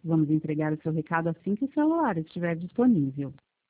Vamos entregar o seu recado assim que o celular estiver disponível.